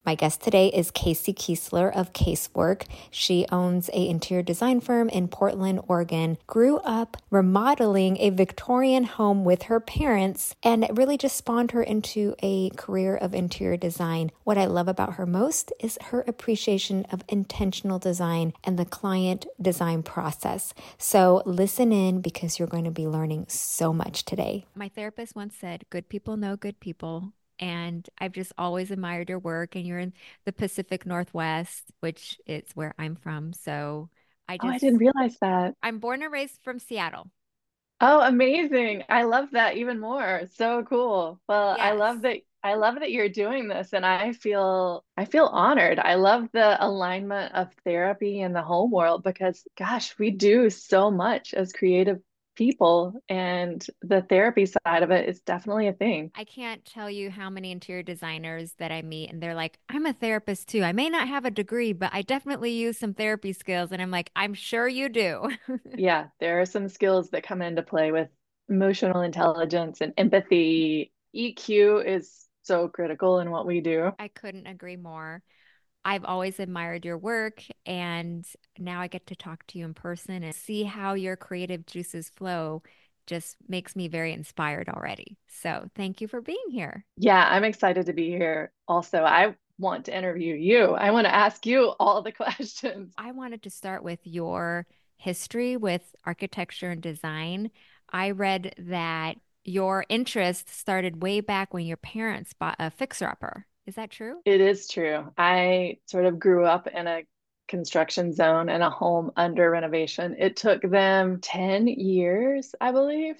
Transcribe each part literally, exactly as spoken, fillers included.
My guest today is Casey Kiesler of Casework. She owns a interior design firm in Portland, Oregon, grew up remodeling a Victorian home with her parents, and it really just spawned her into a career of interior design. What I love about her most is her appreciation of intentional design and the client design process. So listen in because you're going to be learning so much today. My therapist once said, good people know good people. And I've just always admired your work. And you're in the Pacific Northwest, which is where I'm from. So I Oh, I just, didn't realize that. I'm born and raised from Seattle. Oh, amazing. I love that even more. So cool. Well, I Yes. love that I love that you're doing this and I feel I feel honored. I love the alignment of therapy in the home world because gosh, we do so much as creative people and the therapy side of it is definitely a thing. I can't tell you how many interior designers that I meet, and they're like, I'm a therapist too. I may not have a degree, but I definitely use some therapy skills. And I'm like, I'm sure you do. Yeah, there are some skills that come into play with emotional intelligence and empathy. E Q is so critical in what we do. I couldn't agree more. I've always admired your work, and now I get to talk to you in person and see how your creative juices flow. Just makes me very inspired already. So, thank you for being here. Yeah, I'm excited to be here. Also, I want to interview you. I want to ask you all the questions. I wanted to start with your history with architecture and design. I read that your interest started way back when your parents bought a fixer-upper. Is that true? It is true. I sort of grew up in a construction zone and a home under renovation. It took them ten years, I believe,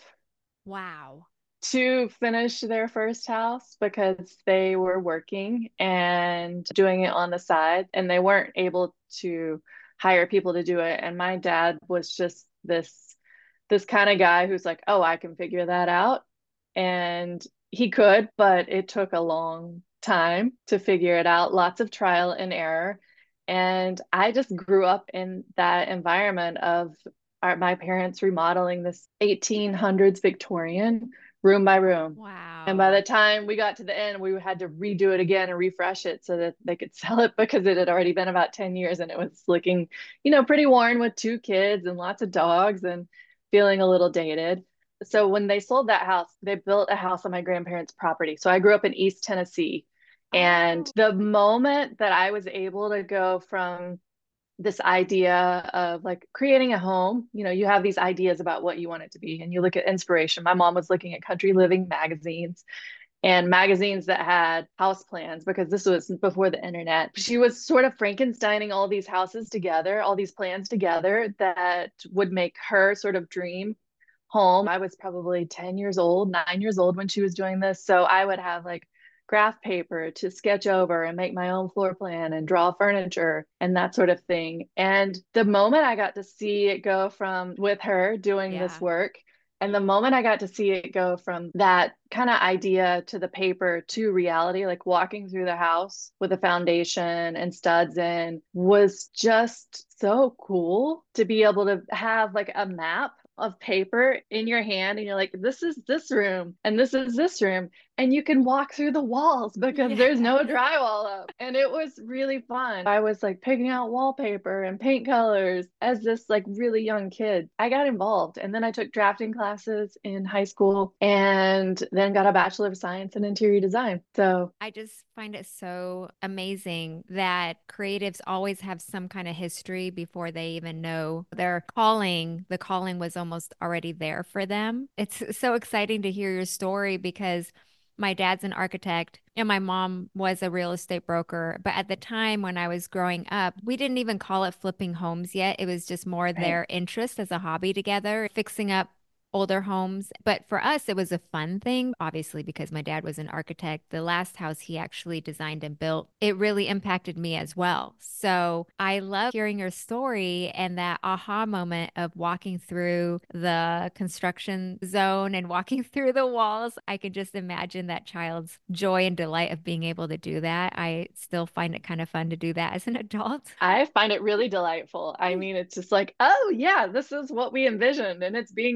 Wow. to finish their first house because they were working and doing it on the side and they weren't able to hire people to do it. And my dad was just this this kind of guy who's like, "Oh, I can figure that out." And he could, but it took a long time to figure it out, lots of trial and error. And I just grew up in that environment of our, my parents remodeling this eighteen hundreds Victorian room by room. And by Wow. the time we got to the end, we had to redo it again and refresh it so that they could sell it because it had already been about ten years and it was looking, you know, pretty worn with two kids and lots of dogs and feeling a little dated. So when they sold that house, they built a house on my grandparents' property. So I grew up in East Tennessee. And Oh, the moment that I was able to go from this idea of like creating a home. You know, you have these ideas about what you want it to be, and you look at inspiration. My mom was looking at country living magazines and magazines that had house plans because this was before the internet. She was sort of Frankensteining all these houses together, all these plans together that would make her sort of dream home. I was probably ten years old, nine years old when she was doing this. So I would have like graph paper to sketch over and make my own floor plan and draw furniture and that sort of thing. And the moment I got to see it go from with her doing this yeah. work, and the moment I got to see it go from that kind of idea to the paper to reality, like walking through the house with a foundation and studs in, was just so cool to be able to have like a map of paper in your hand and you're like, this is this room and this is this room. And you can walk through the walls because there's Yes. no drywall up. And it was really fun. I was like picking out wallpaper and paint colors as this like really young kid. I got involved and then I took drafting classes in high school and then got a Bachelor of Science in Interior Design. So I just find it so amazing that creatives always have some kind of history before they even know their calling. The calling was almost already there for them. It's so exciting to hear your story because my dad's an architect and my mom was a real estate broker. But at the time when I was growing up, we didn't even call it flipping homes yet. It was just more right. their interest as a hobby together, fixing up older homes. But for us, it was a fun thing, obviously, because my dad was an architect. The last house he actually designed and built, it really impacted me as well. So I love hearing your story and that aha moment of walking through the construction zone and walking through the walls. I can just imagine that child's joy and delight of being able to do that. I still find it kind of fun to do that as an adult. I find it really delightful. I mean, it's just like, oh, yeah, this is what we envisioned and it's being built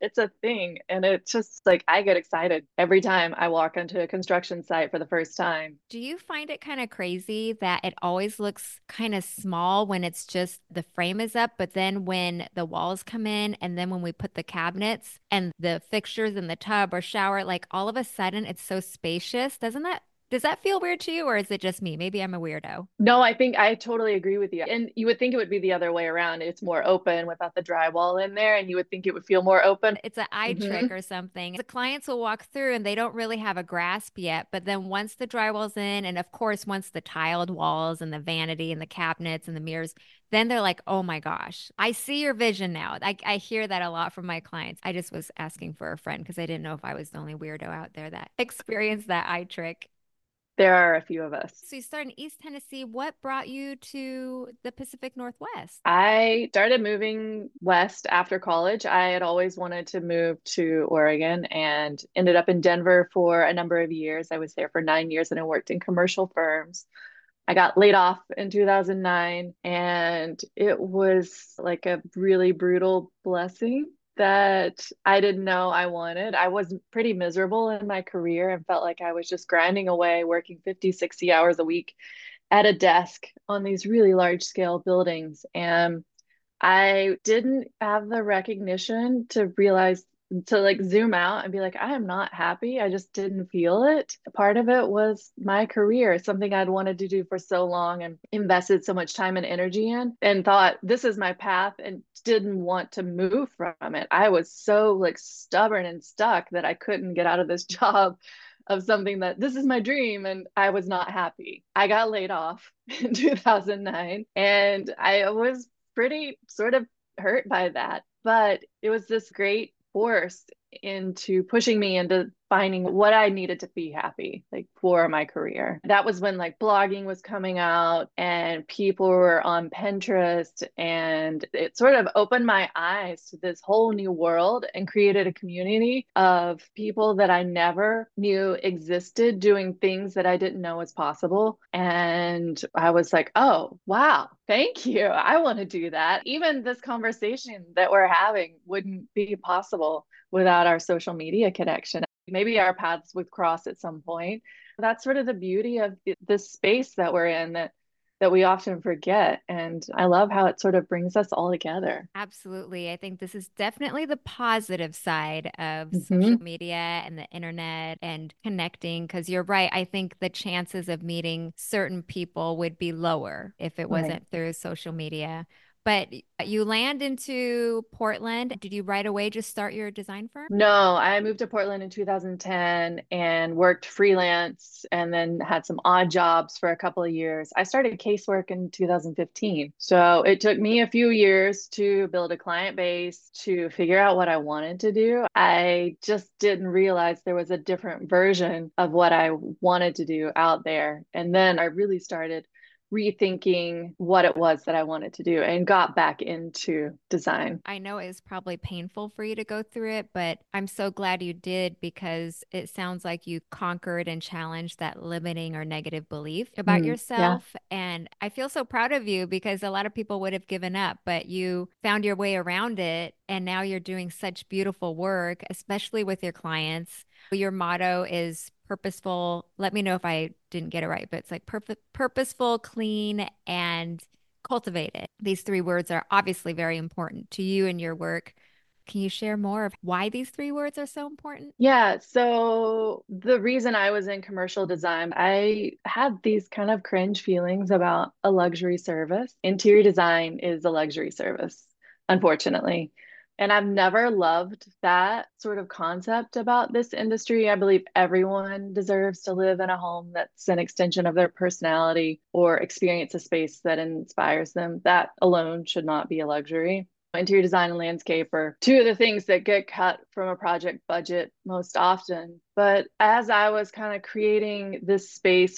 It's a thing. And it's just like I get excited every time I walk onto a construction site for the first time. Do you find it kind of crazy that it always looks kind of small when it's just the frame is up, but then when the walls come in and then when we put the cabinets and the fixtures in the tub or shower, like all of a sudden it's so spacious. Doesn't that, does that feel weird to you or is it just me? Maybe I'm a weirdo. No, I think I totally agree with you. And you would think it would be the other way around. It's more open without the drywall in there, and you would think it would feel more open. It's an eye Hmm. trick or something. The clients will walk through and they don't really have a grasp yet. But then once the drywall's in, and of course, once the tiled walls and the vanity and the cabinets and the mirrors, then they're like, oh my gosh, I see your vision now. I, I hear that a lot from my clients. I just was asking for a friend because I didn't know if I was the only weirdo out there that experienced that eye trick. There are a few of us. So you started in East Tennessee. What brought you to the Pacific Northwest? I started moving west after college. I had always wanted to move to Oregon and ended up in Denver for a number of years. I was there for nine years and I worked in commercial firms. I got laid off in two thousand nine, and it was like a really brutal blessing that I didn't know I wanted. I was pretty miserable in my career and felt like I was just grinding away, working fifty, sixty hours a week at a desk on these really large scale buildings. And I didn't have the recognition to realize to like zoom out and be like, I am not happy. I just didn't feel it. Part of it was my career, something I'd wanted to do for so long and invested so much time and energy in, and thought this is my path and didn't want to move from it. I was so like stubborn and stuck that I couldn't get out of this job of something that this is my dream, and I was not happy. I got laid off in two thousand nine and I was pretty sort of hurt by that. But it was this great force into pushing me into finding what I needed to be happy, like for my career. That was when like blogging was coming out and people were on Pinterest, and it sort of opened my eyes to this whole new world and created a community of people that I never knew existed doing things that I didn't know was possible. And I was like, oh, wow, thank you. I want to do that. Even this conversation that we're having wouldn't be possible without our social media connection. Maybe our paths would cross at some point. That's sort of the beauty of this space that we're in that that we often forget. And I love how it sort of brings us all together. Absolutely. I think this is definitely the positive side of social Hmm. media and the internet and connecting. Because you're right. I think the chances of meeting certain people would be lower if it Right. wasn't through social media. But you land into Portland. Did you right away just start your design firm? No, I moved to Portland in two thousand ten and worked freelance and then had some odd jobs for a couple of years. I started casework in two thousand fifteen. So it took me a few years to build a client base, to figure out what I wanted to do. I just didn't realize there was a different version of what I wanted to do out there. And then I really started rethinking what it was that I wanted to do and got back into design. I know it's probably painful for you to go through it, but I'm so glad you did because it sounds like you conquered and challenged that limiting or negative belief about Mm, yeah. yourself. And I feel so proud of you because a lot of people would have given up, but you found your way around it. And now you're doing such beautiful work, especially with your clients. Your motto is purposeful. Let me know if I didn't get it right, but it's like perfect, purposeful, clean, and cultivated. These three words are obviously very important to you and your work. Can you share more of why these three words are so important? Yeah, so the reason I was in commercial design, I had these kind of cringe feelings about a luxury service. Interior design is a luxury service, unfortunately. And I've never loved that sort of concept about this industry. I believe everyone deserves to live in a home that's an extension of their personality or experience a space that inspires them. That alone should not be a luxury. Interior design and landscape are two of the things that get cut from a project budget most often. But as I was kind of creating this space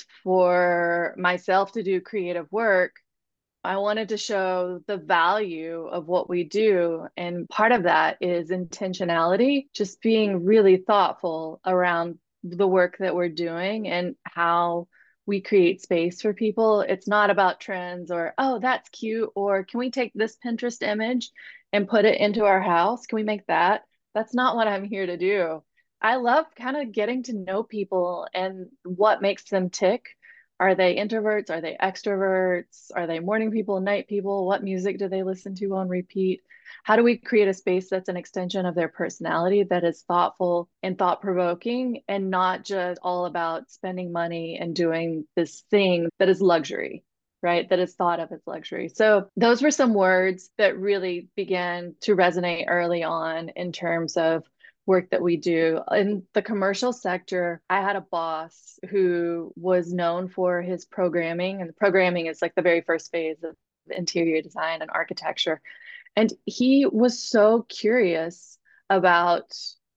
for myself to do creative work, I wanted to show the value of what we do. And part of that is intentionality, just being really thoughtful around the work that we're doing and how we create space for people. It's not about trends or, oh, that's cute, or can we take this Pinterest image and put it into our house? Can we make that? That's not what I'm here to do. I love kind of getting to know people and what makes them tick. Are they introverts? Are they extroverts? Are they morning people, night people? What music do they listen to on repeat? How do we create a space that's an extension of their personality that is thoughtful and thought provoking and not just all about spending money and doing this thing that is luxury? Right, that is thought of as luxury. So those were some words that really began to resonate early on in terms of work that we do. In the commercial sector, I had a boss who was known for his programming, and programming is like the very first phase of interior design and architecture. And he was so curious about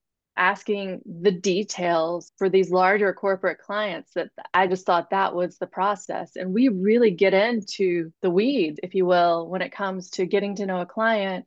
asking the details for these larger corporate clients that I just thought that was the process. And we really get into the weeds, if you will, when it comes to getting to know a client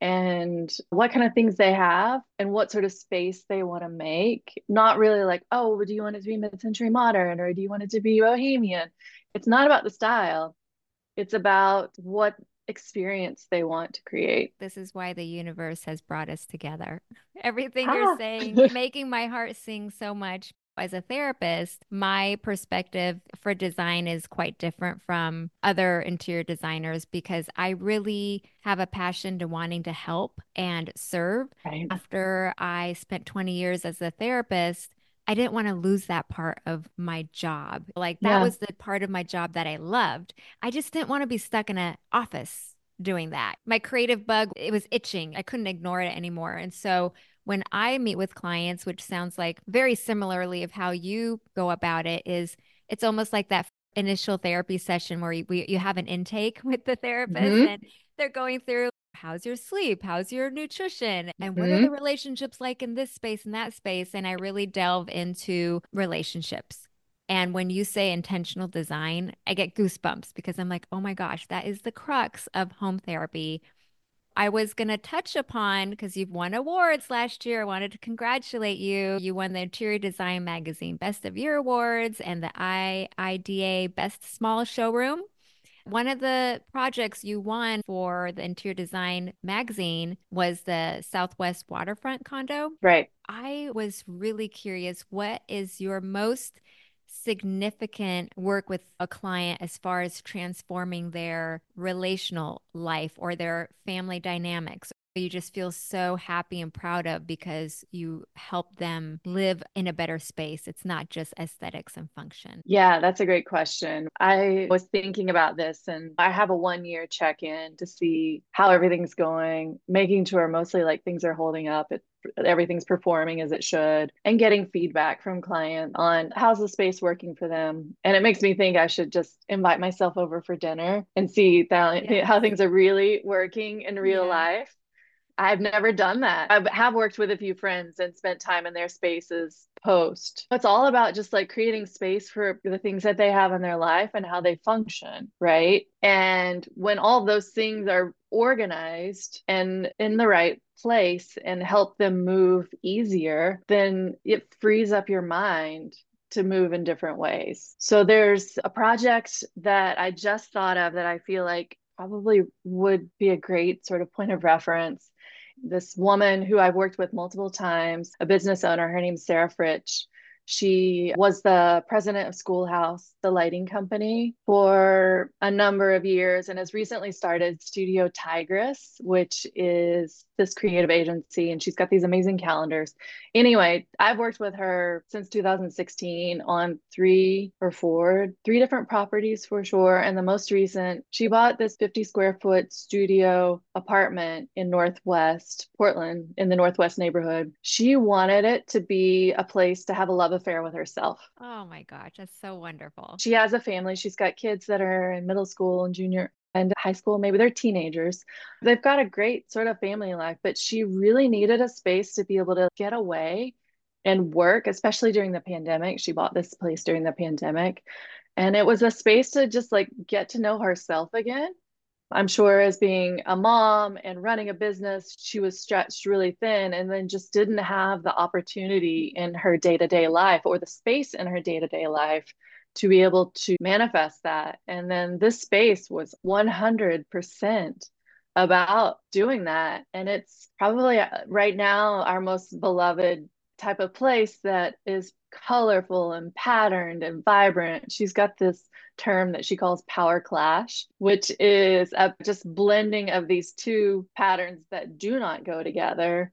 and what kind of things they have and what sort of space they want to make. Not really like, oh, do you want it to be mid-century modern or do you want it to be bohemian? It's not about the style. It's about what experience they want to create. This is why the universe has brought us together. Everything you're Ah. saying, making my heart sing so much. As a therapist, my perspective for design is quite different from other interior designers because I really have a passion to wanting to help and serve. Right. After I spent twenty years as a therapist, I didn't want to lose that part of my job. Like that Yeah. was the part of my job that I loved. I just didn't want to be stuck in an office doing that. My creative bug, it was itching. I couldn't ignore it anymore. And so when I meet with clients, which sounds like very similarly of how you go about it, is it's almost like that initial therapy session where you, we, you have an intake with the therapist Hmm. and they're going through how's your sleep? How's your nutrition? And what are the Hmm. relationships like in this space and that space? And I really delve into relationships. And when you say intentional design, I get goosebumps because I'm like, oh my gosh, that is the crux of home therapy. I was going to touch upon because you've won awards last year. I wanted to congratulate you. You won the Interior Design Magazine Best of Year Awards and the I I D A Best Small Showroom. One of the projects you won for the Interior Design Magazine was the Southwest Waterfront condo. Right. I was really curious, what is your most significant work with a client as far as transforming their relational life or their family dynamics? You just feel so happy and proud of because you help them live in a better space. It's not just aesthetics and function. Yeah, that's a great question. I was thinking about this and I have a one year check in to see how everything's going, making sure mostly like things are holding up, it, everything's performing as it should, and getting feedback from client on how's the space working for them. And it makes me think I should just invite myself over for dinner and see that, Yes. how things are really working in real Yeah. life. I've never done that. I have worked with a few friends and spent time in their spaces post. It's all about just like creating space for the things that they have in their life and how they function, right? And when all those things are organized and in the right place and help them move easier, then it frees up your mind to move in different ways. So there's a project that I just thought of that I feel like probably would be a great sort of point of reference. This woman who I've worked with multiple times, a business owner, her name's Sarah Fritch. She was the president of Schoolhouse, the lighting company, for a number of years and has recently started Studio Tigress, which is this creative agency. And she's got these amazing calendars. Anyway, I've worked with her since two thousand sixteen on three or four, three different properties for sure. And the most recent, she bought this fifty square foot studio apartment in Northwest Portland, in the Northwest neighborhood. She wanted it to be a place to have a love affair with herself. Oh my gosh, that's so wonderful. She has a family. She's got kids that are in middle school and junior and high school. Maybe they're teenagers. They've got a great sort of family life, but she really needed a space to be able to get away and work, especially during the pandemic. She bought this place during the pandemic. And it was a space to just like get to know herself again. I'm sure as being a mom and running a business, she was stretched really thin and then just didn't have the opportunity in her day to day life or the space in her day to day life to be able to manifest that. And then this space was one hundred percent about doing that. And it's probably uh, right now our most beloved type of place that is colorful and patterned and vibrant. She's got this term that she calls power clash, which is a just blending of these two patterns that do not go together.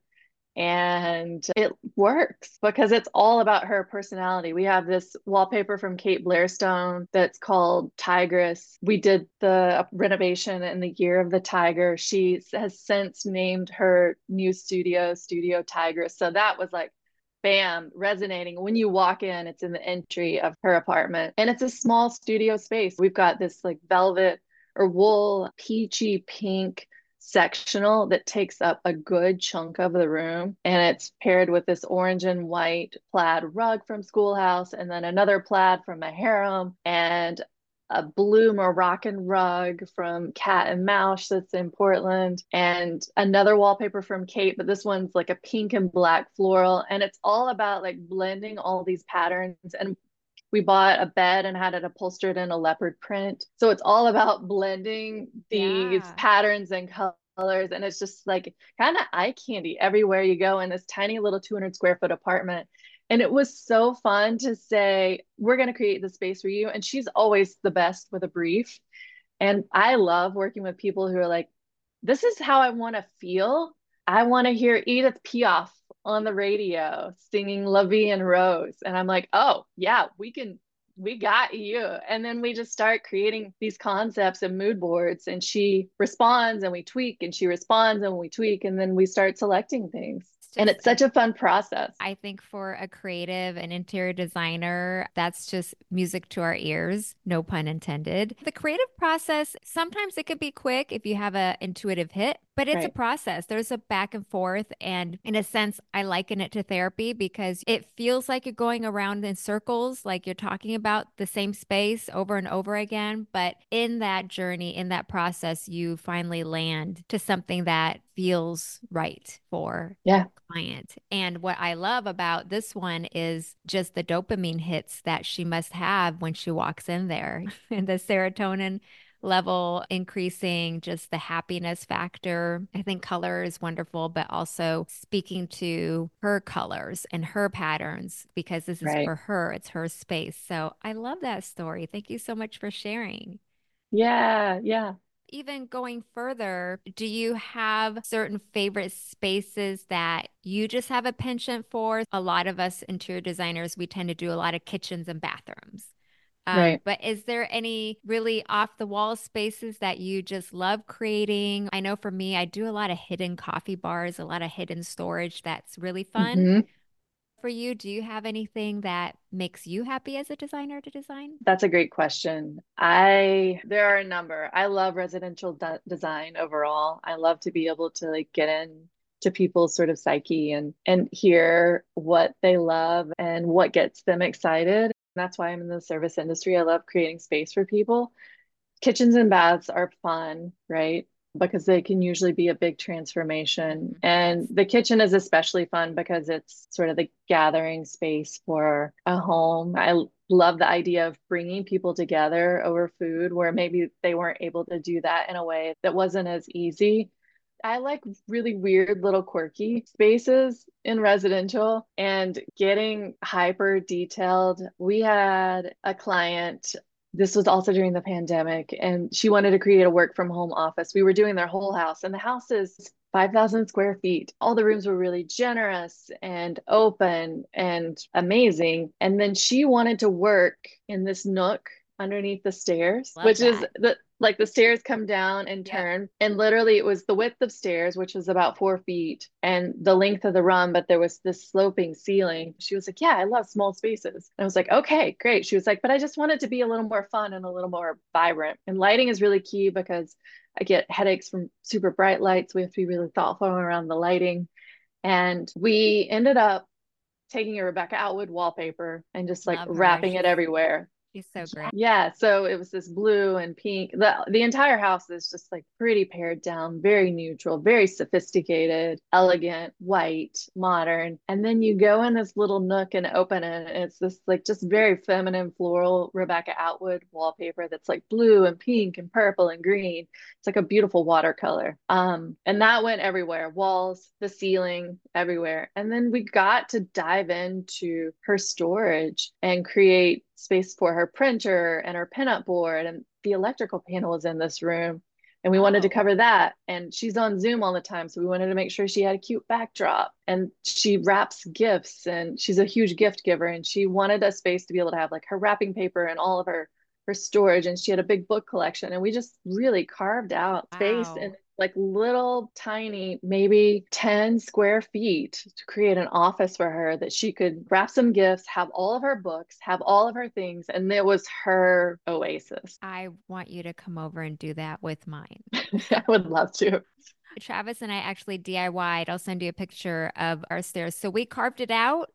And it works because it's all about her personality. We have this wallpaper from Kate Blairstone that's called Tigress. We did the renovation in the year of the tiger. She has since named her new studio Studio Tigress. So that was like, bam, resonating. When you walk in, it's in the entry of her apartment. And it's a small studio space. We've got this like velvet or wool, peachy pink sectional that takes up a good chunk of the room. And it's paired with this orange and white plaid rug from Schoolhouse, and then another plaid from a harem, and a blue Moroccan rug from Cat and Mouse that's in Portland, and another wallpaper from Kate, but this one's like a pink and black floral. And it's all about like blending all these patterns. And we bought a bed and had it upholstered in a leopard print. So it's all about blending these Yeah. patterns and colors. And it's just like kind of eye candy everywhere you go in this tiny little two hundred square foot apartment. And it was so fun to say, we're going to create the space for you. And she's always the best with a brief. And I love working with people who are like, this is how I want to feel. I want to hear Edith Piaf on the radio singing La Vie en Rose. And I'm like, oh, yeah, we can, we got you. And then we just start creating these concepts and mood boards. And she responds and we tweak, and she responds and we tweak. And then we start selecting things. It's And just it's a such a fun process. I think for a creative and interior designer, that's just music to our ears, no pun intended. The creative process, sometimes it could be quick if you have a intuitive hit, but it's a Right. process. There's a back and forth. And in a sense, I liken it to therapy because it feels like you're going around in circles, like you're talking about the same space over and over again. But in that journey, in that process, you finally land to something that feels right for Yeah. client. And what I love about this one is just the dopamine hits that she must have when she walks in there and the serotonin level increasing, just the happiness factor. I think color is wonderful, but also speaking to her colors and her patterns because this is Right. for her, it's her space. So I love that story. Thank you so much for sharing. Yeah. Yeah. Even going further, do you have certain favorite spaces that you just have a penchant for? A lot of us interior designers, we tend to do a lot of kitchens and bathrooms. Um, Right. but is there any really off the wall spaces that you just love creating? I know for me, I do a lot of hidden coffee bars, a lot of hidden storage that's really fun. Hmm. For you, do you have anything that makes you happy as a designer to design? That's a great question. I there are a number. I love residential de design overall. I love to be able to like get in to people's sort of psyche and and hear what they love and what gets them excited. That's why I'm in the service industry. I love creating space for people. Kitchens and baths are fun, right? Because they can usually be a big transformation. Mhm. And Yes. the kitchen is especially fun because it's sort of the gathering space for a home. I love the idea of bringing people together over food where maybe they weren't able to do that in a way that wasn't as easy. I like really weird little quirky spaces in residential and getting hyper detailed. We had a client, this was also during the pandemic, and she wanted to create a work from home office. We were doing their whole house, and the house is five thousand square feet. All the rooms were really generous and open and amazing. And then she wanted to work in this nook underneath the stairs, Love which is that. the like the stairs come down and Yep. turn. And literally it was the width of stairs, which was about four feet, and the length of the run, but there was this sloping ceiling. She was like, yeah, I love small spaces. And I was like, okay, great. She was like, but I just want it to be a little more fun and a little more vibrant. And lighting is really key because I get headaches from super bright lights. We have to be really thoughtful around the lighting. And we ended up taking a Rebecca Outwood wallpaper and just like Love her. wrapping it She's everywhere. She's so great. Yeah, so it was this blue and pink. The the entire house is just like pretty pared down, very neutral, very sophisticated, elegant, white, modern. And then you go in this little nook and open it, and it's this like just very feminine floral Rebecca Atwood wallpaper that's like blue and pink and purple and green. It's like a beautiful watercolor. Um, and that went everywhere, walls, the ceiling, everywhere. And then we got to dive into her storage and create space for her printer and her pinup board, and the electrical panel is in this room, and we wanted to Oh, cover that. And she's on Zoom all the time, so we wanted to make sure she had a cute backdrop. And she wraps gifts, and she's a huge gift giver, and she wanted a space to be able to have like her wrapping paper and all of her her storage. And she had a big book collection, and we just really carved out space wow. and like little tiny, maybe ten square feet to create an office for her that she could wrap some gifts, have all of her books, have all of her things. And it was her oasis. I want you to come over and do that with mine. I would love to. Travis and I actually D I Y'd. I'll send you a picture of our stairs. So we carved it out,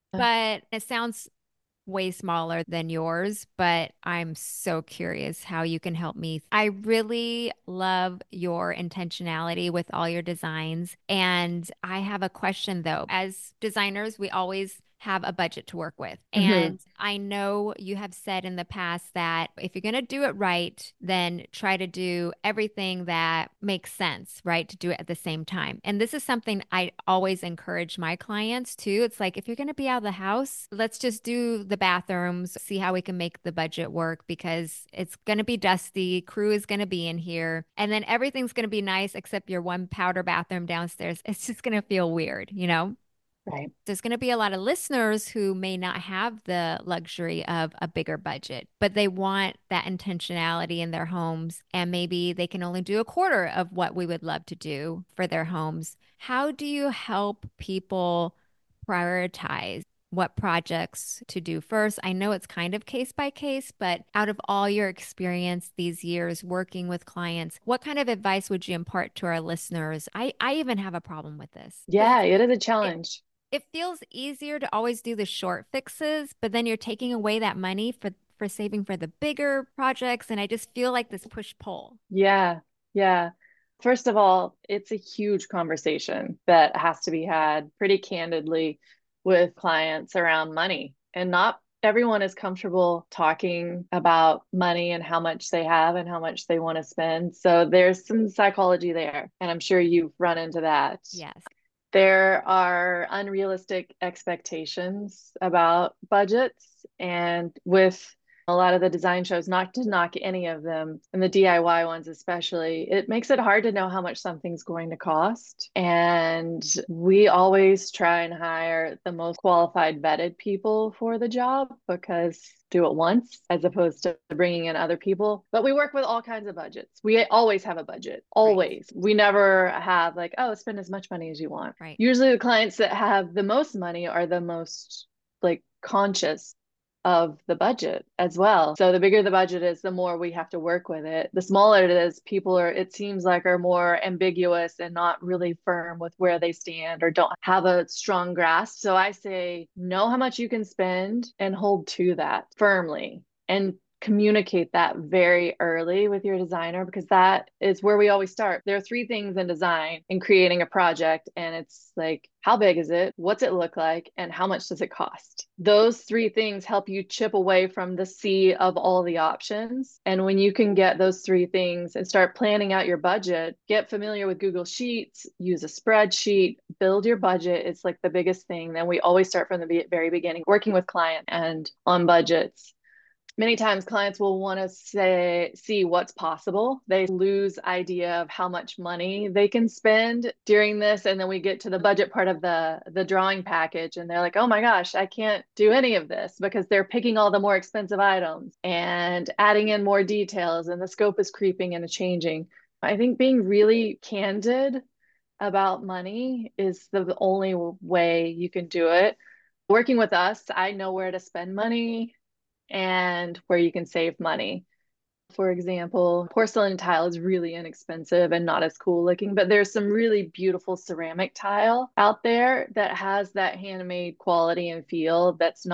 but it sounds way smaller than yours, but I'm so curious how you can help me. I really love your intentionality with all your designs. And I have a question though. As designers, we always have a budget to work with. Mhm. And I know you have said in the past that if you're going to do it right, then try to do everything that makes sense, right? To do it at the same time. And this is something I always encourage my clients too. It's like, if you're going to be out of the house, let's just do the bathrooms, see how we can make the budget work because it's going to be dusty. Crew is going to be in here. And then everything's going to be nice except your one powder bathroom downstairs. It's just going to feel weird, you know? Right. There's going to be a lot of listeners who may not have the luxury of a bigger budget, but they want that intentionality in their homes. And maybe they can only do a quarter of what we would love to do for their homes. How do you help people prioritize what projects to do first? I know it's kind of case by case, but out of all your experience these years working with clients, what kind of advice would you impart to our listeners? I, I even have a problem with this because Yeah, it it feels is a it challenge. it feels easier to always do the short fixes, but then you're taking away that money for for saving for the bigger projects, and I just feel like this push pull. Yeah. Yeah. First of all, it's a huge conversation that has to be had pretty candidly with clients around money. And not everyone is comfortable talking about money and how much they have and how much they want to spend. So there's some psychology there. And I'm sure you've run into that. Yes. There are unrealistic expectations about budgets, and with a lot of the design shows, not to knock any of them, and the D I Y ones especially, it makes it hard to know how much something's going to cost. And we always try and hire the most qualified, vetted people for the job because do it once as opposed to bringing in other people. But we work with all kinds of budgets. We always have a budget, Right. always. We never have like, oh, spend as much money as you want. Right. Usually the clients that have the most money are the most like conscious of the budget as well. So the bigger the budget is, the more we have to work with it. The smaller it is, people are, it seems like, are more ambiguous and not really firm with where they stand or don't have a strong grasp. So I say, know how much you can spend and hold to that firmly and communicate that very early with your designer, because that is where we always start. There are three things in design in creating a project, and it's like, how big is it? What's it look like? And how much does it cost? Those three things help you chip away from the sea of all the options. And when you can get those three things and start planning out your budget, get familiar with Google Sheets, use a spreadsheet, build your budget. It's like the biggest thing. Then we always start from the very beginning, working with client and on budgets. Many times clients will want to say, see what's possible. They lose idea of how much money they can spend during this. And then we get to the budget part of the, the drawing package, and they're like, oh my gosh, I can't do any of this, because they're picking all the more expensive items and adding in more details, and the scope is creeping and changing. I think being really candid about money is the only way you can do it. Working with us, I know where to spend money and where you can save money. For example, porcelain tile is really inexpensive and not as cool looking, but there's some really beautiful ceramic tile out there that has that handmade quality and feel that's not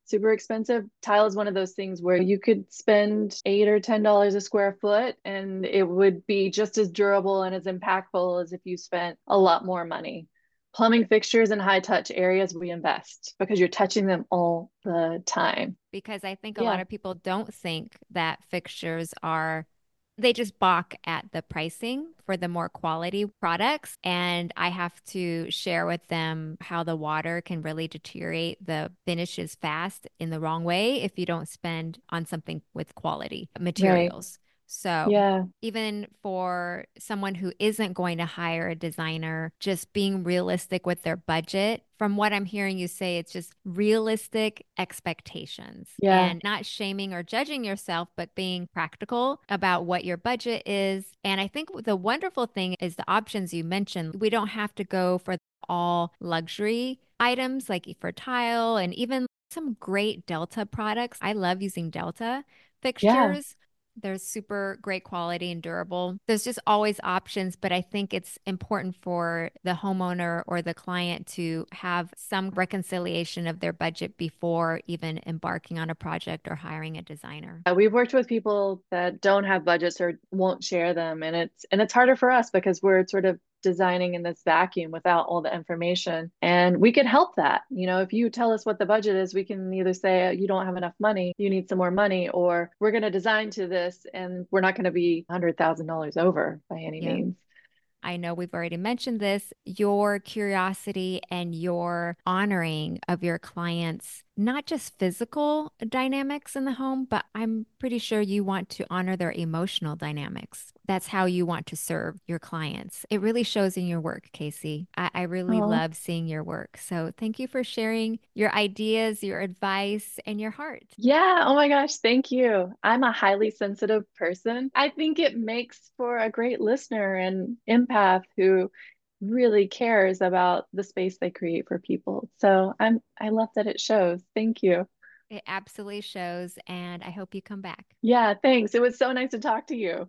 super expensive. Tile is one of those things where you could spend eight or ten dollars a square foot and it would be just as durable and as impactful as if you spent a lot more money. Plumbing fixtures and high touch areas we invest because you're touching them all the time. Because I think a lot Yeah. of people don't think that fixtures are, they just balk at the pricing for the more quality products. And I have to share with them how the water can really deteriorate the finishes fast in the wrong way if you don't spend on something with quality Right. materials. So Yeah. even for someone who isn't going to hire a designer, just being realistic with their budget. From what I'm hearing you say, it's just realistic expectations Yeah. and not shaming or judging yourself, but being practical about what your budget is. And I think the wonderful thing is the options you mentioned. We don't have to go for all luxury items like for tile and even some great Delta products. I love using Delta Yeah. fixtures. They're super great quality and durable. There's just always options, but I think it's important for the homeowner or the client to have some reconciliation of their budget before even embarking on a project or hiring a designer. Uh, We've worked with people that don't have budgets or won't share them, and it's and it's harder for us because we're sort of designing in this vacuum without all the information. And we can help that. You know, if you tell us what the budget is, we can either say "Uh, you don't have enough money, you need some more money, or we're going to design to this and we're not going to be one hundred thousand dollars over by any Yeah. means. I know we've already mentioned this, your curiosity and your honoring of your clients, not just physical dynamics in the home, but I'm pretty sure you want to honor their emotional dynamics. That's how you want to serve your clients. It really shows in your work, Casey. I, I really Oh, love seeing your work. So thank you for sharing your ideas, your advice, and your heart. yeah. Oh my gosh. Thank you. I'm a highly sensitive person. I think it makes for a great listener and empath who really cares about the space they create for people. So I'm, I love that it shows. Thank you. It absolutely shows, and I hope you come back. Yeah. Thanks. It was so nice to talk to you.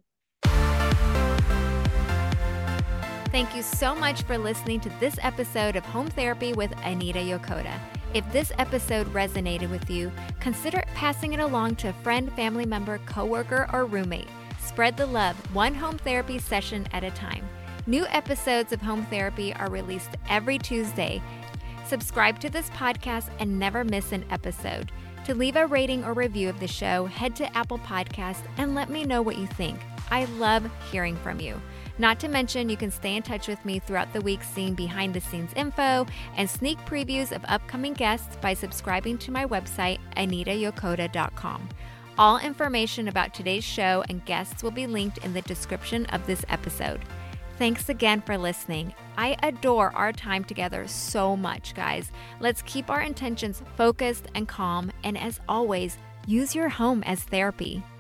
Thank you so much for listening to this episode of Home Therapy with Anita Yokota. If this episode resonated with you, consider passing it along to a friend, family member, coworker, or roommate. Spread the love, one home therapy session at a time. New episodes of Home Therapy are released every Tuesday. Subscribe to this podcast and never miss an episode. To leave a rating or review of the show, head to Apple Podcasts and let me know what you think. I love hearing from you. Not to mention, you can stay in touch with me throughout the week, seeing behind the scenes info and sneak previews of upcoming guests by subscribing to my website, anita yokota dot com. All information about today's show and guests will be linked in the description of this episode. Thanks again for listening. I adore our time together so much, guys. Let's keep our intentions focused and calm, and as always, use your home as therapy.